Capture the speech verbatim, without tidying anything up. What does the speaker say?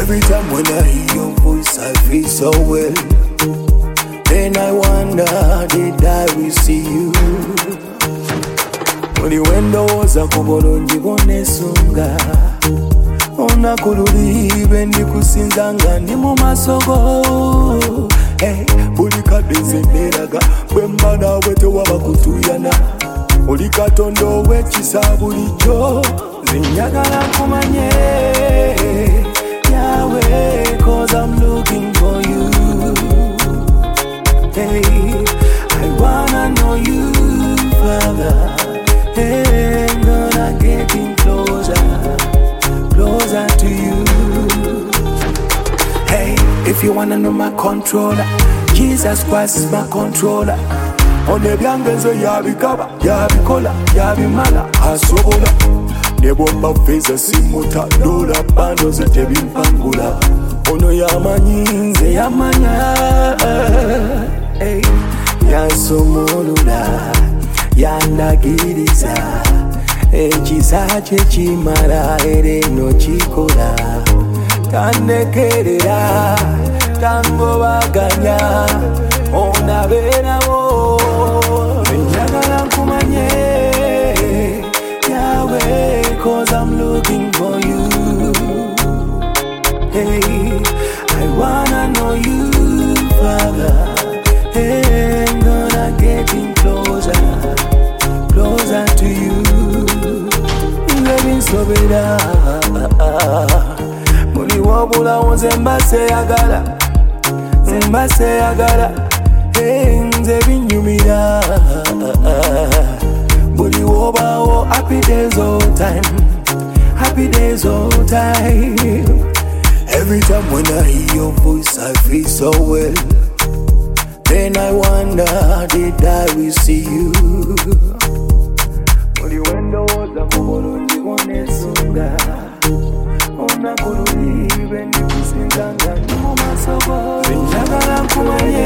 Every time when I hear your voice, I feel so well. Then I wonder, did I will see you? Buli wendowoza ku bulungi bw'oneesunga, olunaku luli lwe ndikusinza nga ndi mu maaso go. Hey, buli kadde nze neeraga bwe mba naawe tewaba kutuyana. Oli Katonda ow'ekisa bulijjo, nze njagala nkumanye Yahweh, 'cause I'm looking for you. Hey, I wanna know you, Father. Hey, I'm gonna get in closer, closer to you. Hey, if you wanna know my controller, Jesus Christ is my controller. On ebyangezo yabikaba, yabikola, yabimala, asobola. Nebomba feza simuta, dola bando ze tebimpangula. Ono yamanyi, nze yamanya. Hey, yansomolula, yandagiriza. Ekisa kye kimala era eno kikola. Tandekerera, tangobaganya, onabeerawo. Njagala nkumanye Yahweh, 'cause I'm looking for you. Hey, I wanna know you, Father. Hey, I'm gonna get in closer, closer to you. Let me stop it up. Muli wabula nze mbaseyagala, nze mbaseyagala. Hey, nze binyumira. Buli wobawo, happy days all time, happy days all time. Every time when I hear your voice, I feel so well. Then I wonder, did I will see you? Buli wendowoza ku bulungi bw'oneesunga, olunaku luli lwe ndikusinza nga ndi mu maaso go. Njagala nkumanye